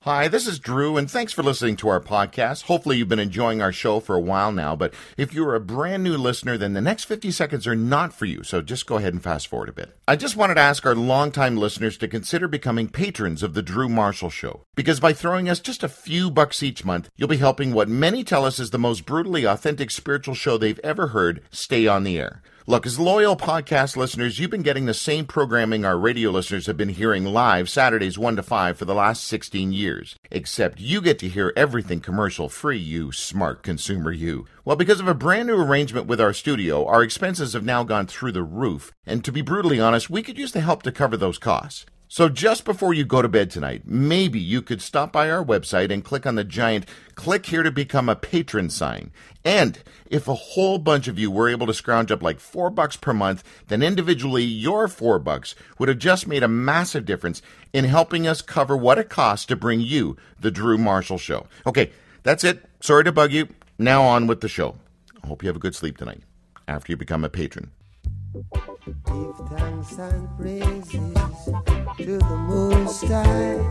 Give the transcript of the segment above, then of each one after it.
Hi, this is Drew, and thanks for listening to our podcast. Hopefully you've been enjoying our show for a while now, but if you're a brand new listener, then the next 50 seconds are not for you, so just go ahead and fast forward a bit. I just wanted to ask our longtime listeners to consider becoming patrons of The Drew Marshall Show, because by throwing us just a few bucks each month, you'll be helping what many tell us is the most brutally authentic spiritual show they've ever heard stay on the air. Look, as loyal podcast listeners, you've been getting the same programming our radio listeners have been hearing live Saturdays 1 to 5 for the last 16 years. Except you get to hear everything commercial-free, you smart consumer, you. Well, because of a brand new arrangement with our studio, our expenses have now gone through the roof. And to be brutally honest, we could use the help to cover those costs. So just before you go to bed tonight, maybe you could stop by our website and click on the giant "Click here to become a patron" sign. And if a whole bunch of you were able to scrounge up like $4 per month, then individually your $4 would have just made a massive difference in helping us cover what it costs to bring you the Drew Marshall Show. Okay, that's it. Sorry to bug you. Now on with the show. I hope you have a good sleep tonight after you become a patron. Give thanks and praises to the Most High.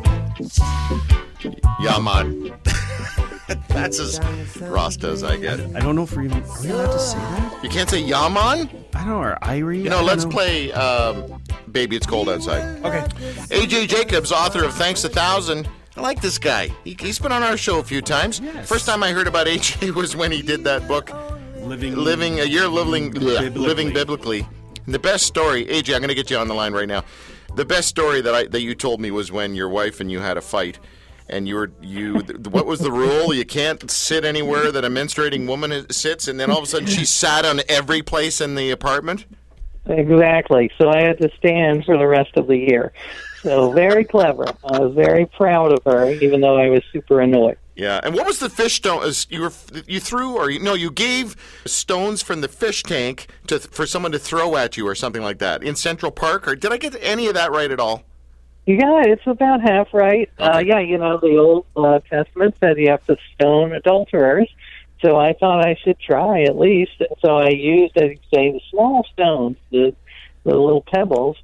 Yeah, man. That's as Rasta as I get. I don't know if are we allowed to say that? You can't say Yaman? I don't know, or Irie. You know, let's play Baby It's Cold Outside. Okay. AJ Jacobs, author of Thanks 1,000. I like this guy. He's been on our show a few times. Yes. First time I heard about AJ was when he did that book, Living a Year of Living Biblically. And the best story, AJ, I'm going to get you on the line right now. The best story that you told me was when your wife and you had a fight. And what was the rule? You can't sit anywhere that a menstruating woman sits, and then all of a sudden she sat on every place in the apartment? Exactly. So I had to stand for the rest of the year. So very clever. I was very proud of her, even though I was super annoyed. Yeah. And what was the fish stone? You gave stones from the fish tank for someone to throw at you or something like that in Central Park? Or did I get any of that right at all? Yeah, it's about half right. Okay. The Old Testament said you have to stone adulterers, so I thought I should try at least. So I used, as you say, the small stones, the little pebbles,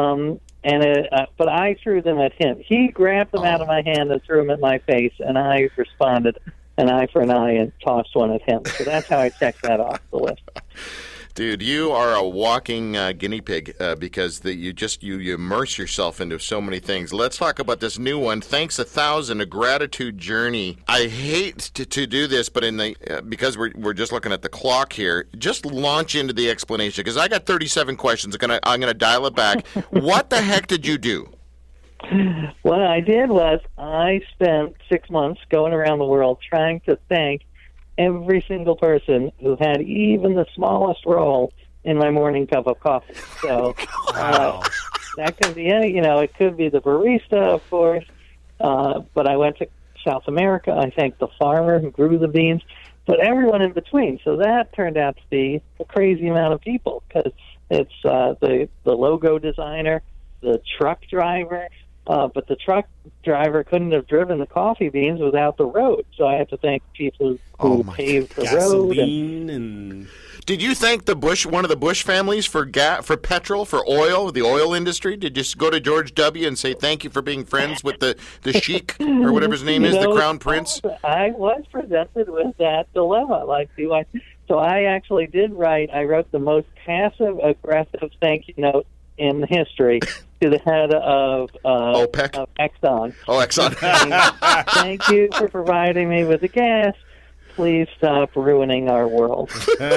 but I threw them at him. He grabbed them out of my hand and threw them at my face, and I responded an eye for an eye and tossed one at him. So that's how I checked that off the list. Dude, you are a walking guinea pig because you immerse yourself into so many things. Let's talk about this new one, Thanks 1,000, a gratitude journey. I hate to do this, but because we're just looking at the clock here, just launch into the explanation because I got 37 questions. I'm gonna dial it back. What the heck did you do? What I did was I spent 6 months going around the world trying to thank every single person who had even the smallest role in my morning cup of coffee. So that could be it could be the barista, of course, but I went to South America. I thanked the farmer who grew the beans, but everyone in between. So that turned out to be a crazy amount of people because it's the logo designer, the truck driver, but the truck driver couldn't have driven the coffee beans without the road. So I had to thank people who paved the road. And did you thank one of the Bush families for petrol, for oil, the oil industry? Did you go to George W. and say thank you for being friends with the sheik or whatever his name is, the crown prince? I was presented with that dilemma. So I actually did write. I wrote the most passive-aggressive thank you note in history to the head of OPEC? Of Exxon. Oh, Exxon. Thank you for providing me with the gas. Please stop ruining our world.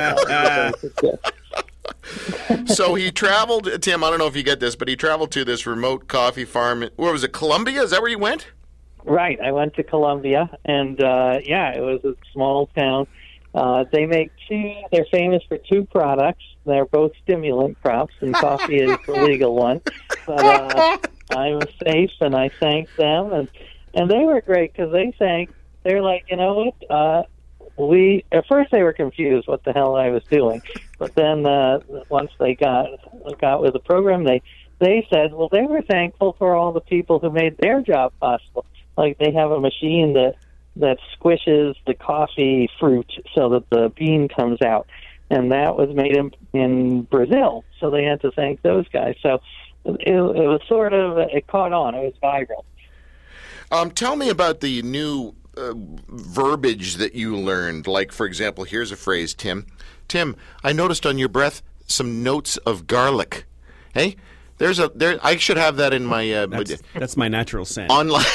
So he traveled, Tim, I don't know if you get this, but he traveled to this remote coffee farm. Where was it, Colombia? Is that where you went? Right. I went to Colombia, and it was a small town. They're famous for two products. They're both stimulant crops, and coffee is the legal one. But I was safe, and I thanked them, and they were great because they're like, you know what, at first they were confused what the hell I was doing, but then once they got with the program, they said, well, they were thankful for all the people who made their job possible. Like they have a machine that squishes the coffee fruit so that the bean comes out, and that was made in Brazil, so they had to thank those guys. So it was sort of, it caught on, it was viral. Tell me about the new verbiage that you learned. Like, for example, here's a phrase, Tim. Tim, I noticed on your breath some notes of garlic. Hey, I should have that in my That's my natural scent. online.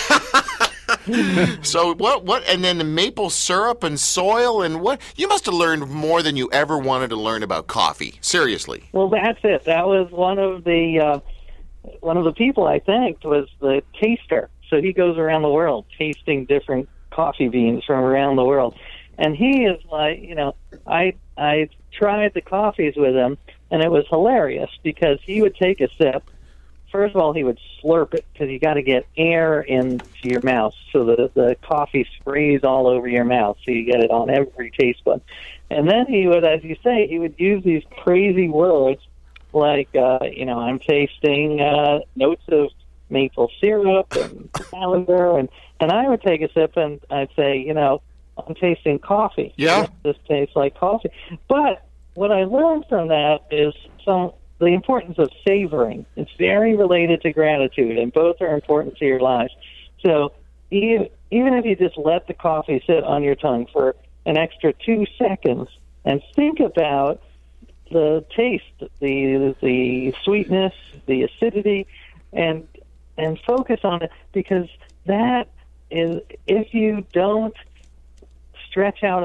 So what? And then the maple syrup and soil and what? You must have learned more than you ever wanted to learn about coffee. Seriously. Well, that's it. That was one of the people I thanked was the taster. So he goes around the world tasting different coffee beans from around the world, and he is like, I tried the coffees with him, and it was hilarious because he would take a sip. First of all, he would slurp it because you got to get air into your mouth so the coffee sprays all over your mouth so you get it on every taste bud. And then he would, as you say, he would use these crazy words like, I'm tasting notes of maple syrup and lavender, and I would take a sip and I'd say, I'm tasting coffee. Yeah. This tastes like coffee. But what I learned from that is the importance of savoring. It's very related to gratitude, and both are important to your lives. So even if you just let the coffee sit on your tongue for an extra 2 seconds and think about the taste, the sweetness, the acidity, and focus on it, because that is, if you don't stretch out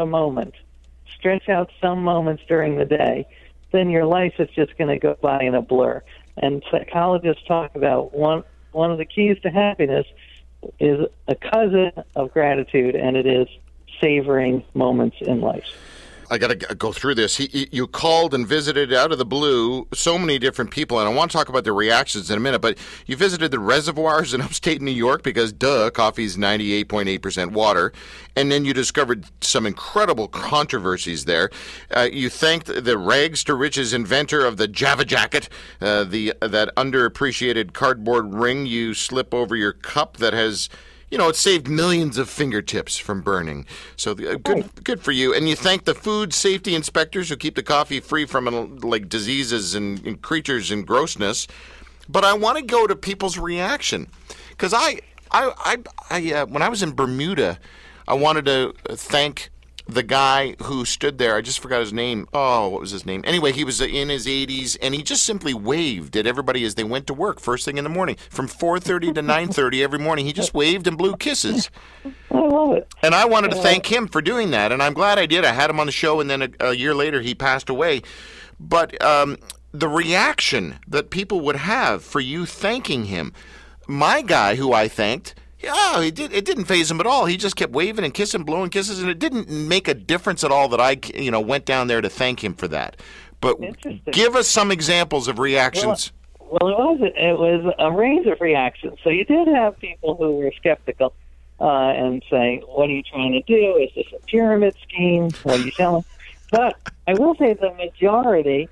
some moments during the day, then your life is just going to go by in a blur. And psychologists talk about one of the keys to happiness is a cousin of gratitude, and it is savoring moments in life. I got to go through this. You called and visited out of the blue so many different people, and I want to talk about their reactions in a minute, but you visited the reservoirs in upstate New York because, coffee's 98.8% water, and then you discovered some incredible controversies there. You thanked the rags to riches inventor of the Java Jacket, that underappreciated cardboard ring you slip over your cup that has... it saved millions of fingertips from burning. So good for you. And you thank the food safety inspectors who keep the coffee free from diseases and creatures and grossness. But I want to go to people's reaction, because I when I was in Bermuda, I wanted to thank the guy who stood there. I just forgot his name. Oh, what was his name? Anyway, he was in his 80s, and he just simply waved at everybody as they went to work first thing in the morning. From 4:30 to 9:30 every morning, he just waved and blew kisses. I love it. And I wanted to thank him for doing that, and I'm glad I did. I had him on the show, and then a year later he passed away. But the reaction that people would have for you thanking him, my guy who I thanked... Yeah, it didn't faze him at all. He just kept waving and kissing, blowing kisses, and it didn't make a difference at all that I, went down there to thank him for that. But give us some examples of reactions. Well, it was a range of reactions. So you did have people who were skeptical and saying, "What are you trying to do? Is this a pyramid scheme? What are you telling?" But I will say the majority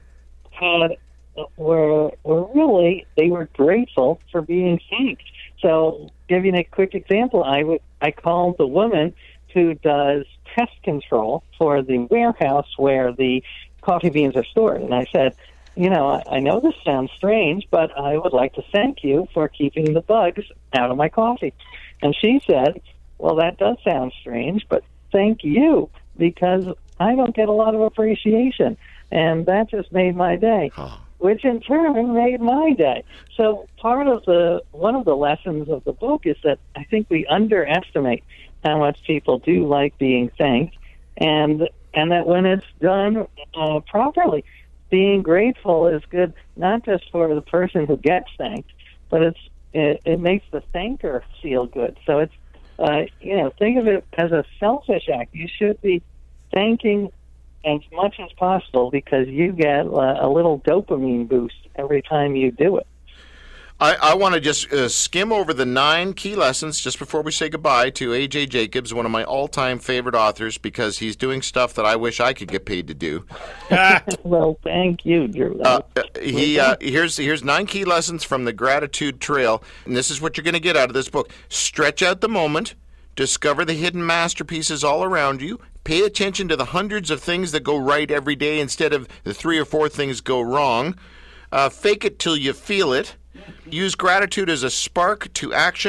were grateful for being thanked. So, giving a quick example, I called the woman who does pest control for the warehouse where the coffee beans are stored, and I said, I know this sounds strange, but I would like to thank you for keeping the bugs out of my coffee. And she said, well, that does sound strange, but thank you, because I don't get a lot of appreciation, and that just made my day. Which in turn made my day. So one of the lessons of the book is that I think we underestimate how much people do like being thanked, and that when it's done properly, being grateful is good not just for the person who gets thanked, but it makes the thanker feel good. So it's think of it as a selfish act. You should be thanking as much as possible because you get a little dopamine boost every time you do it. I want to just skim over the 9 key lessons just before we say goodbye to A.J. Jacobs, one of my all-time favorite authors, because he's doing stuff that I wish I could get paid to do. Well, thank you, Drew. Here's 9 key lessons from the Gratitude Trail, and this is what you're going to get out of this book. Stretch out the moment. Discover the hidden masterpieces all around you. Pay attention to the hundreds of things that go right every day instead of the 3 or 4 things go wrong. Fake it till you feel it. Use gratitude as a spark to action.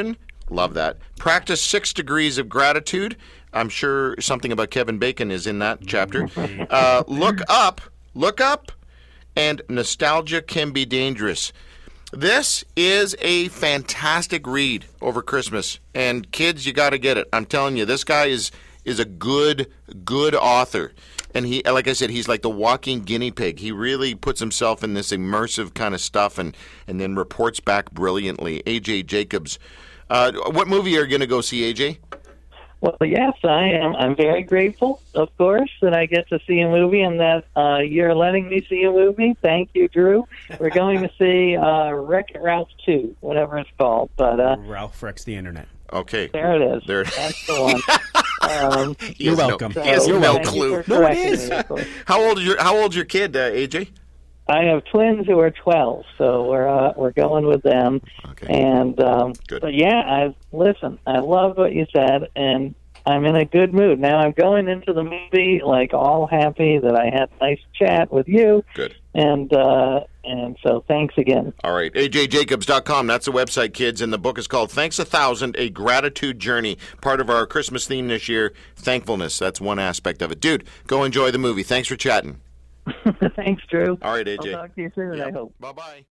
Love that. Practice 6 degrees of gratitude. I'm sure something about Kevin Bacon is in that chapter. Look up, and nostalgia can be dangerous. This is a fantastic read over Christmas, and kids, you got to get it. I'm telling you, this guy is a good author. And he, like I said, he's like the walking guinea pig. He really puts himself in this immersive kind of stuff and then reports back brilliantly. A.J. Jacobs. What movie are you going to go see, A.J.? Well, yes, I am. I'm very grateful, of course, that I get to see a movie and that you're letting me see a movie. Thank you, Drew. We're going to see Wreck-It Ralph 2, whatever it's called. But Ralph Wrecks the Internet. Okay. There it is. There. That's the one. You're welcome. He has You're no welcome. clue. No, it is. How old's your kid, AJ? I have twins who are 12, so we're going with them. Okay. And Good. but yeah, I love what you said, and I'm in a good mood now. I'm going into the movie like all happy that I had a nice chat with you. Good. And so thanks again. All right, ajjacobs.com. That's the website, kids, and the book is called Thanks 1,000, A Gratitude Journey. Part of our Christmas theme this year, thankfulness. That's one aspect of it. Dude, go enjoy the movie. Thanks for chatting. Thanks, Drew. All right, AJ. I'll talk to you soon, I hope. Bye-bye.